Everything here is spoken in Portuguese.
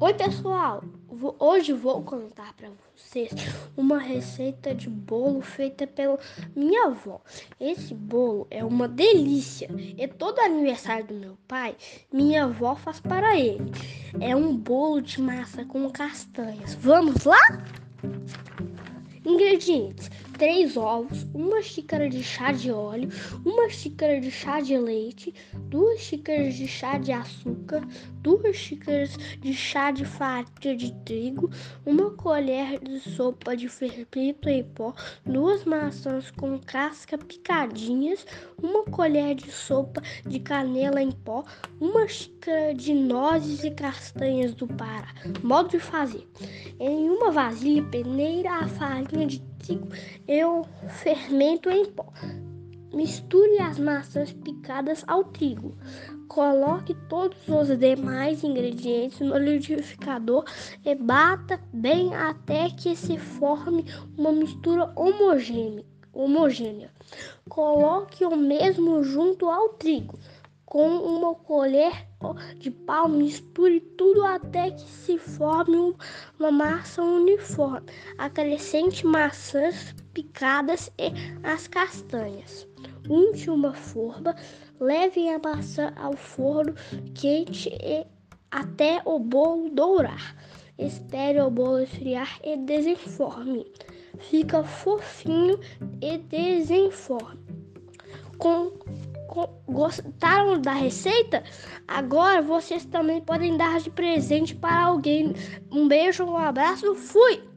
Oi pessoal, hoje vou contar para vocês uma receita de bolo feita pela minha avó. Esse bolo é uma delícia e todo aniversário do meu pai, minha avó faz para ele. É um bolo de massa com castanhas. Vamos lá? Ingredientes: 3 ovos, 1 xícara de chá de óleo, 1 xícara de chá de leite, 2 xícaras de chá de açúcar, 2 xícaras de chá de farinha de trigo, 1 colher de sopa de fermento em pó, 2 maçãs com casca picadinhas, 1 colher de sopa de canela em pó, 1 xícara de nozes e castanhas do Pará. Modo de fazer: em uma vasilha peneira a farinha de trigo e o fermento em pó. Misture as maçãs picadas ao trigo. Coloque todos os demais ingredientes no liquidificador e bata bem até que se forme uma mistura homogênea. Coloque o mesmo junto ao trigo. Com uma colher de pau, misture tudo até que se forme uma massa uniforme. Acrescente maçãs picadas e as castanhas. Unte uma forma, leve a maçã ao forno quente até o bolo dourar. Espere o bolo esfriar e desenforme. Fica fofinho e desenforme. Gostaram da receita? Agora vocês também podem dar de presente para alguém. Um beijo, um abraço, fui!